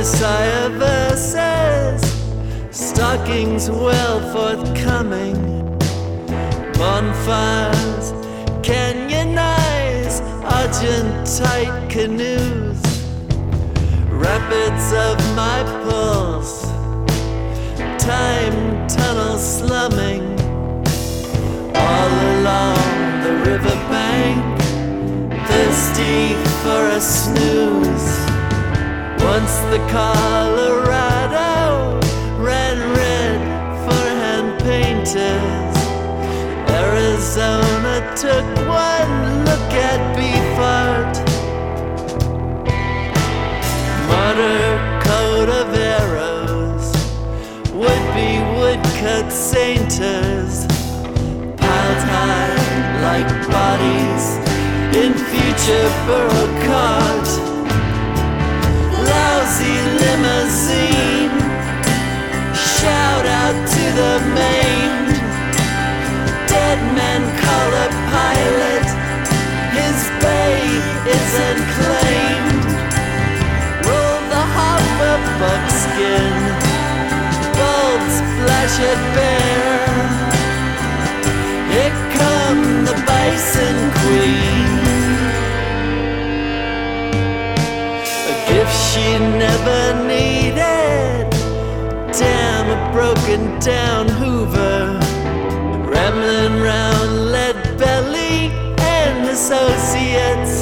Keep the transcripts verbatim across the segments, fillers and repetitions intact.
Messiah verses, stockings well forthcoming, bonfires, canyonize, Argentite canoes, rapids of my pulse, time tunnel slumming, all along the riverbank, thirsty for a snooze. Once the Colorado ran red for hand painters, Arizona took one look at Beefheart. Martyr coat of arrows, would-be woodcut sainters, piled high like bodies in future borough cart. Lousy limousine, shout out to the maimed, dead man color pilot, his bay is unclaimed. Roll the hopper buckskin, bulbs flash at bear. Here come the bison queen, a gift she never needed. Damn a broken down Hoover, rambling round Lead Belly and Associates,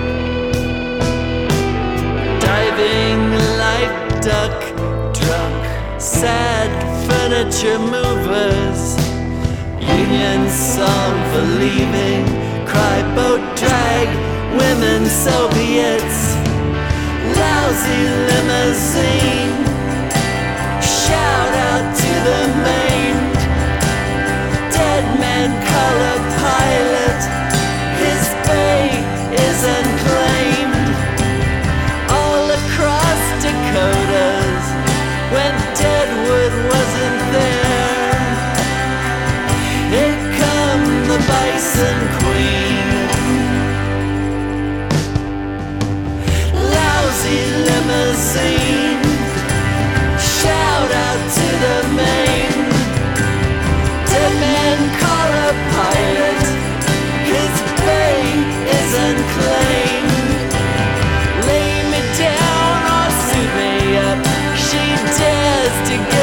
diving like duck drunk, sad furniture movers, union song for leaving, cry boat drag, women Soviets, lousy limousine, shout out to the maimed, dead man color pilot, his bay is unclaimed. All across Dakotas, when Deadwood wasn't there, here come the bison queen. Lousy limousine, shout out to the main, dead man collar pilot, his bay is unclaimed. Lay me down or suit me up, she dares to get